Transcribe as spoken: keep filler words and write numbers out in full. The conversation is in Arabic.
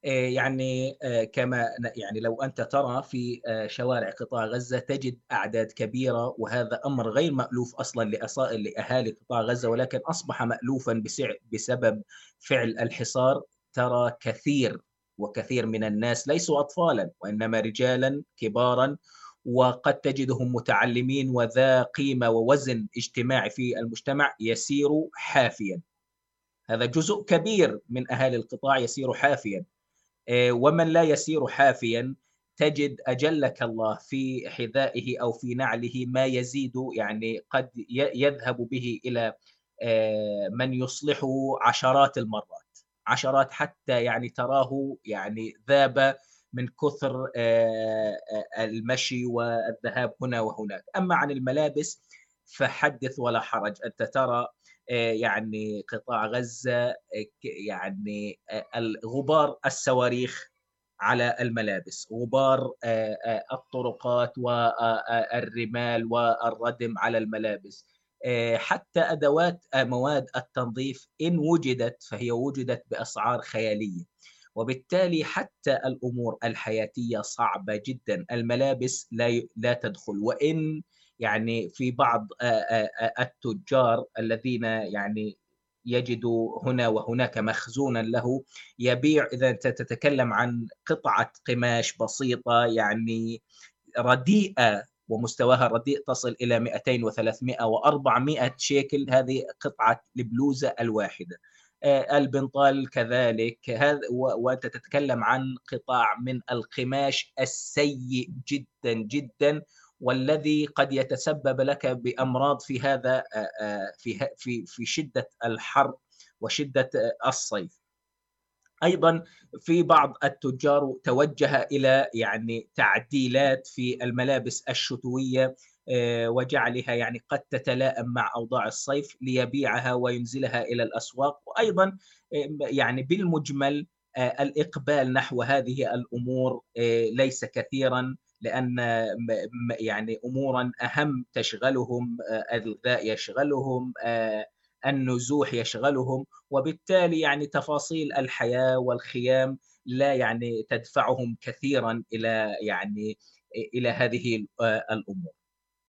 آآ يعني آآ كما ن يعني لو أنت ترى في آآ شوارع قطاع غزة تجد أعداد كبيرة، وهذا أمر غير مألوف أصلًا لأصا لأهالي قطاع غزة، ولكن أصبح مألوفًا بسع بسبب فعل الحصار. ترى كثير وكثير من الناس ليسوا أطفالًا، وإنما رجالًا كبارًا، وقد تجدهم متعلمين وذا قيمة ووزن اجتماعي في المجتمع يسير حافيًا. هذا جزء كبير من أهالي القطاع يسير حافيًا. آآ ومن لا يسير حافيًا تجد أجلك الله في حذائه أو في نعله ما يزيد، يعني قد ي يذهب به إلى آآ من يصلحه عشرات المرات، عشرات حتى يعني تراه يعني ذاب من كثر آآ أ المشي والذهاب هنا وهناك. أما عن الملابس فحدث ولا حرج، أنت ترى آآ يعني قطاع غزة آآ ك يعني أ ال غبار الصواريخ على الملابس، غبار آآ آآ الطرقات و آآ آآ الرمال والردم على الملابس. آآ حتى أدوات أ مواد التنظيف إن وُجدت فهي وُجدت بأسعار خيالية، وبالتالي حتى الأمور الحياتية صعبة جدًا. الملابس لا ي لا تدخل، وإن يعني في بعض آآ آآ آآ التُجّار الذين يعني يجد هنا وهناك مخزونًا له، يبيع إذا أنت تتكلم عن قطعة قماش بسيطة يعني رديئة ومستواها رديء تصل إلى مئتين و300 و400 شيكل، هذه قطعة البلوزة الواحدة. آآ البنطال كذلك، هذ و وأنت تتكلم عن قطاع من القماش السيء جدًا، جدًا، والذي قد يتسبب لك بأمراض في هذا آآ آآ في ه في في شدة الحر وشدة الصيف. أيضًا في بعض التُجّار توجّه إلى يعني تعديلات في الملابس الشتوية، آآ وجعلها يعني قد تتلائم مع أوضاع الصيف ليبيعها وينزلها إلى الأسواق. وأيضًا آمم يعني بالمُجمل آآ الإقبال نحو هذه الأمور آآ ليس كثيرًا، لأن م م يعني أمورًا أهم تشغلهم، آآ الغذاء يشغلهم، آآ النزوح يشغلهم، وبالتالي يعني تفاصيل الحياة والخيام لا يعني تدفعهم كثيرًا إلى يعني إ إلى هذه ال آآ الأمور.